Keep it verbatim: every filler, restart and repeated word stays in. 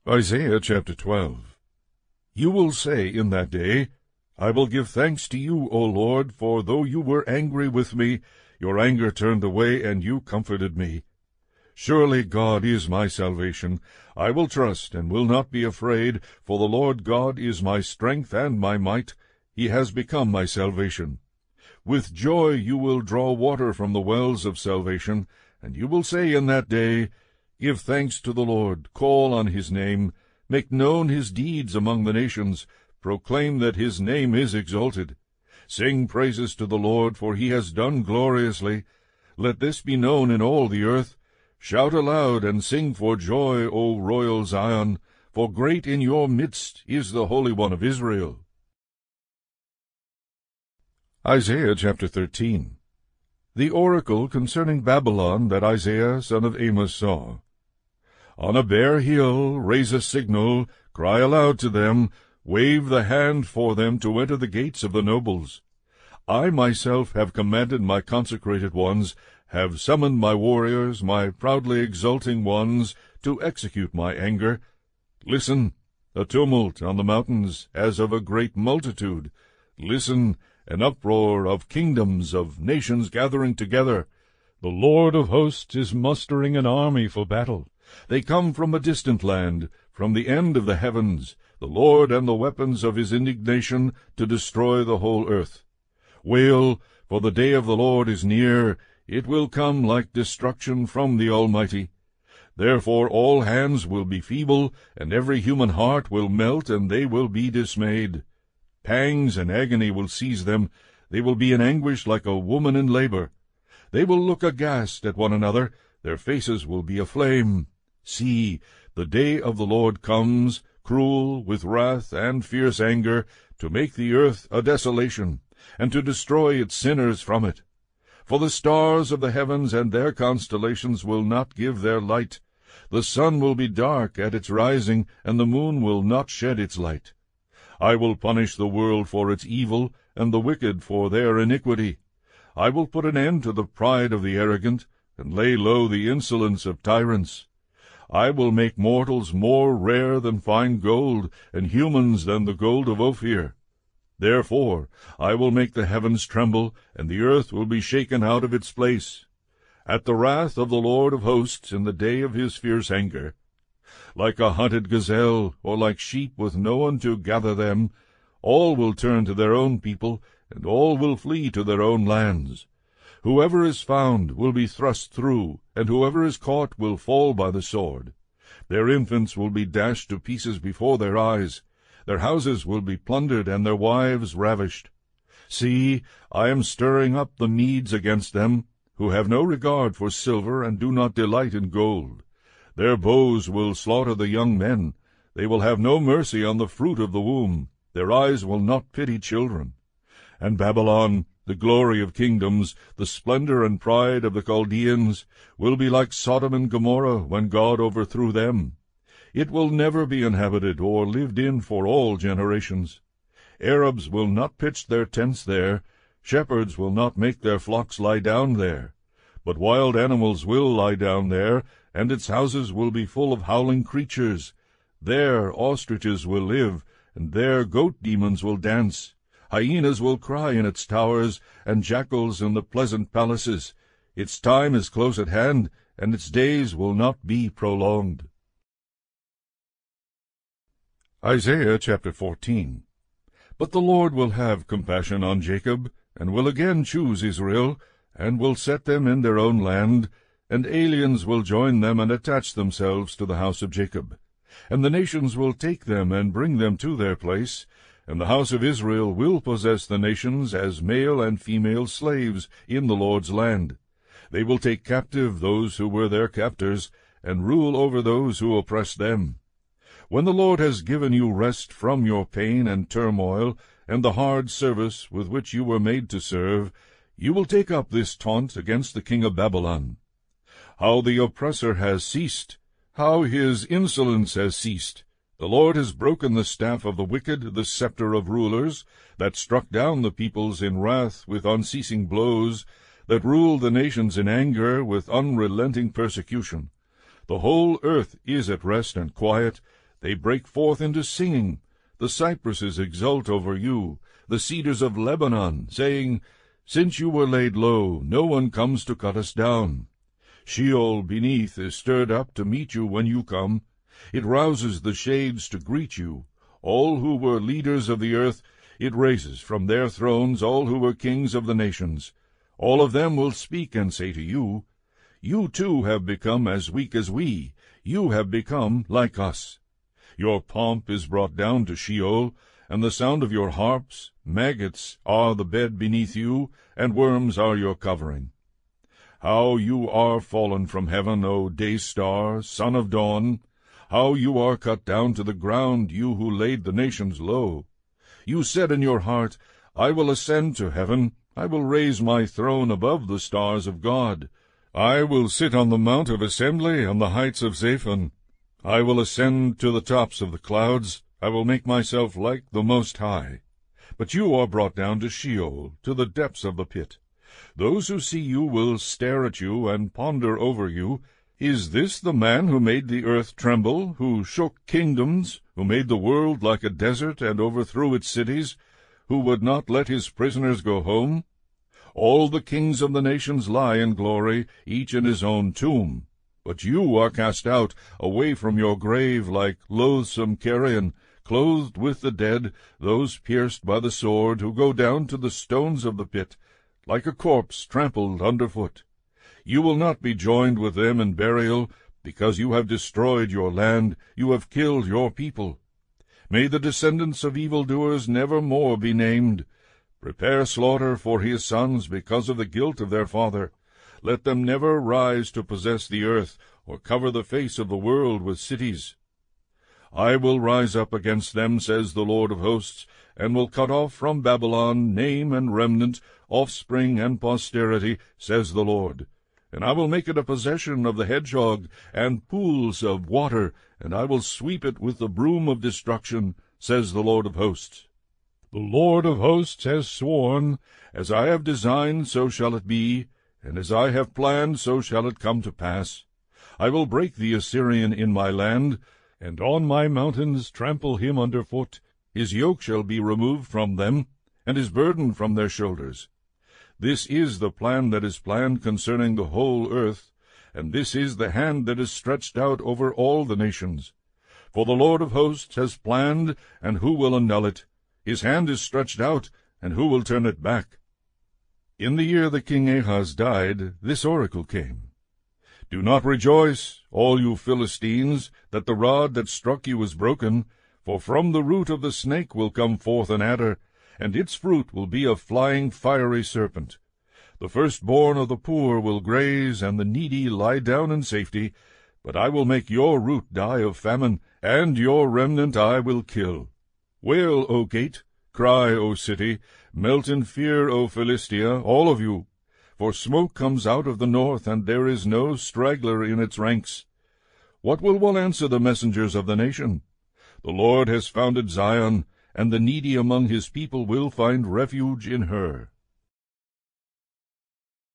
Isaiah chapter twelve. You will say in that day, I will give thanks to you, O Lord, for though you were angry with me, your anger turned away, and you comforted me. Surely God is my salvation. I will trust, and will not be afraid, for the Lord God is my strength and my might. He has become my salvation. With joy you will draw water from the wells of salvation, and you will say in that day, Give thanks to the Lord, call on his name, make known his deeds among the nations, proclaim that his name is exalted. Sing praises to the Lord, for he has done gloriously. Let this be known in all the earth. Shout aloud and sing for joy, O royal Zion, for great in your midst is the Holy One of Israel. Isaiah chapter thirteen. The oracle concerning Babylon that Isaiah son of Amos saw. On a bare hill raise a signal, cry aloud to them, wave the hand for them to enter the gates of the nobles. I myself have commanded my consecrated ones, have summoned my warriors, my proudly exulting ones, to execute my anger. Listen, a tumult on the mountains, as of a great multitude. Listen, an uproar of kingdoms, of nations gathering together. The Lord of hosts is mustering an army for battle. They come from a distant land, from the end of the heavens, the Lord and the weapons of his indignation, to destroy the whole earth. Wail, for the day of the Lord is near. It will come like destruction from the Almighty. Therefore all hands will be feeble, and every human heart will melt, and they will be dismayed. Pangs and agony will seize them. They will be in anguish like a woman in labor. They will look aghast at one another. Their faces will be aflame. See, the day of the Lord comes, cruel, with wrath and fierce anger, to make the earth a desolation, and to destroy its sinners from it. For the stars of the heavens and their constellations will not give their light. The sun will be dark at its rising, and the moon will not shed its light. I will punish the world for its evil, and the wicked for their iniquity. I will put an end to the pride of the arrogant, and lay low the insolence of tyrants. I will make mortals more rare than fine gold, and humans than the gold of Ophir. Therefore I will make the heavens tremble, and the earth will be shaken out of its place, at the wrath of the Lord of hosts in the day of his fierce anger. Like a hunted gazelle, or like sheep with no one to gather them, all will turn to their own people, and all will flee to their own lands. Whoever is found will be thrust through, and whoever is caught will fall by the sword. Their infants will be dashed to pieces before their eyes. Their houses will be plundered, and their wives ravished. See, I am stirring up the Medes against them, who have no regard for silver, and do not delight in gold. Their bows will slaughter the young men. They will have no mercy on the fruit of the womb. Their eyes will not pity children. And Babylon, the glory of kingdoms, the splendor and pride of the Chaldeans, will be like Sodom and Gomorrah when God overthrew them. It will never be inhabited or lived in for all generations. Arabs will not pitch their tents there. Shepherds will not make their flocks lie down there. But wild animals will lie down there, and its houses will be full of howling creatures. There ostriches will live, and there goat-demons will dance. Hyenas will cry in its towers, and jackals in the pleasant palaces. Its time is close at hand, and its days will not be prolonged. Isaiah chapter fourteen. But the Lord will have compassion on Jacob, and will again choose Israel, and will set them in their own land, and aliens will join them and attach themselves to the house of Jacob. And the nations will take them and bring them to their place, and the house of Israel will possess the nations as male and female slaves in the Lord's land. They will take captive those who were their captors, and rule over those who oppressed them. When the Lord has given you rest from your pain and turmoil, and the hard service with which you were made to serve, you will take up this taunt against the king of Babylon. How the oppressor has ceased! How his insolence has ceased! The Lord has broken the staff of the wicked, the scepter of rulers, that struck down the peoples in wrath with unceasing blows, that ruled the nations in anger with unrelenting persecution. The whole earth is at rest and quiet. They break forth into singing. The cypresses exult over you, the cedars of Lebanon, saying, Since you were laid low, no one comes to cut us down. Sheol beneath is stirred up to meet you when you come. It rouses the shades to greet you. All who were leaders of the earth, it raises from their thrones all who were kings of the nations. All of them will speak and say to you, You too have become as weak as we. You have become like us. Your pomp is brought down to Sheol, and the sound of your harps. Maggots are the bed beneath you, and worms are your covering. How you are fallen from heaven, O day-star, son of dawn! How you are cut down to the ground, you who laid the nations low! You said in your heart, I will ascend to heaven, I will raise my throne above the stars of God. I will sit on the mount of assembly on the heights of Zaphon. I will ascend to the tops of the clouds. I will make myself like the Most High. But you are brought down to Sheol, to the depths of the pit. Those who see you will stare at you and ponder over you. Is this the man who made the earth tremble, who shook kingdoms, who made the world like a desert and overthrew its cities, who would not let his prisoners go home? All the kings of the nations lie in glory, each in his own tomb. But you are cast out, away from your grave, like loathsome carrion, clothed with the dead, those pierced by the sword, who go down to the stones of the pit, like a corpse trampled underfoot. You will not be joined with them in burial, because you have destroyed your land, you have killed your people. May the descendants of evildoers never more be named. Prepare slaughter for his sons because of the guilt of their father. Let them never rise to possess the earth, or cover the face of the world with cities. I will rise up against them, says the Lord of hosts, and will cut off from Babylon name and remnant, offspring and posterity, says the Lord. And I will make it a possession of the hedgehog, and pools of water, and I will sweep it with the broom of destruction, says the Lord of hosts. The Lord of hosts has sworn, As I have designed, so shall it be, and as I have planned, so shall it come to pass. I will break the Assyrian in my land, and on my mountains trample him under foot. His yoke shall be removed from them, and his burden from their shoulders. This is the plan that is planned concerning the whole earth, and this is the hand that is stretched out over all the nations. For the Lord of hosts has planned, and who will annul it? His hand is stretched out, and who will turn it back? In the year that King Ahaz died, this oracle came. Do not rejoice, all you Philistines, that the rod that struck you is broken, for from the root of the snake will come forth an adder, and its fruit will be a flying fiery serpent. The firstborn of the poor will graze, and the needy lie down in safety, but I will make your root die of famine, and your remnant I will kill. Wail, O gate! Cry, O city! Melt in fear, O Philistia, all of you! For smoke comes out of the north, and there is no straggler in its ranks. What will one answer the messengers of the nation? The Lord has founded Zion, and the needy among his people will find refuge in her.